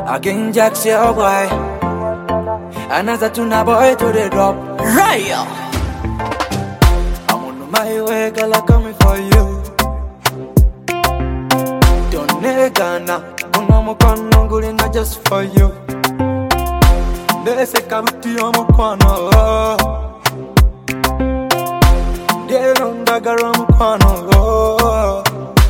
Again Jack's your boy. Another tuna boy to the drop. Raya. I'm on my way, girl, I'm coming for you. Don't negana, unamukono nguli na just for you. Dese kabuti omukono. Dero ndagara omukono.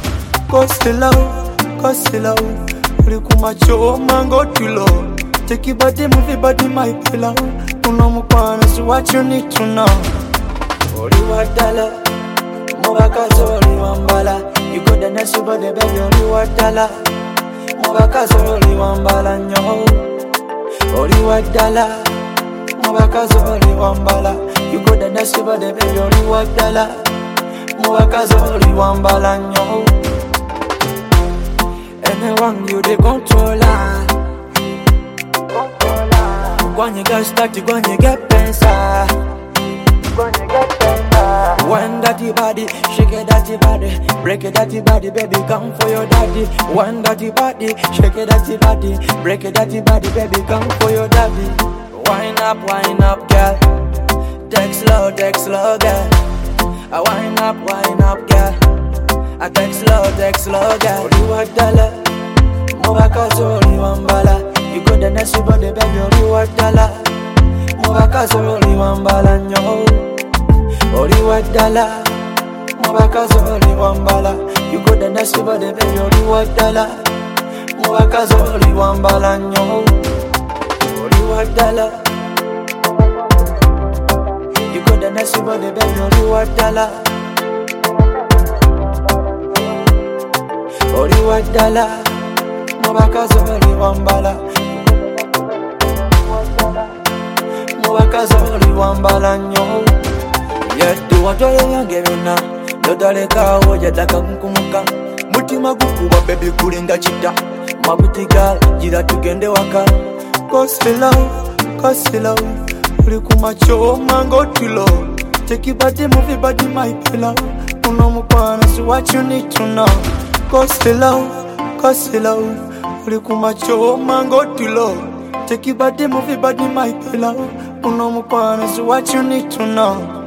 Kosilo, uri kumacho mango tulo. Take your body, move your body, my pillow. Unamukono is what you need to know. Ori wadala, mubakazo ori wambala. You got the next but the baby ori wadala. Mubakazo ori wambala nyo. Ori wadala, mubakazo ori wambala. You got the next but the baby ori wadala. Mubakazo ori wambala nyo. Anyone you the controller. When you get started, when you get pensa. When that body, shake it that body, break it that body, baby, come for your daddy. When that body, shake it that body, break it that body, baby, come for your daddy. Wind up, girl. Take slow, girl. I wind up, girl. I take slow, girl. Ori wadala, mubakazo ori wambala. You got the next body, baby, ori wadala. Mubakazo ori wambala nyo. Ori wadala, mubakazo ori wambala. You got the next body, baby, ori wadala. Mubakazo ori wambala nyo. Ori wadala. You got the next body, baby, ori wadala. Ori wadala, mubakazo ori wambala. Mubakazo ori wambala nyo. Yetu watole yange byonna todalekawo yataka kunkumuka. Mutima gukuba baby kulinda chita. Mabuti girl gira tugende waka. Kosilo, uri kumacho mango tulo. Take your body, move your body, my pillow. Unamukono is what you need to know. Kosilo, uri kumacho mango tulo. Take your body, move your body, my pillow. Unamukono is what you need to know.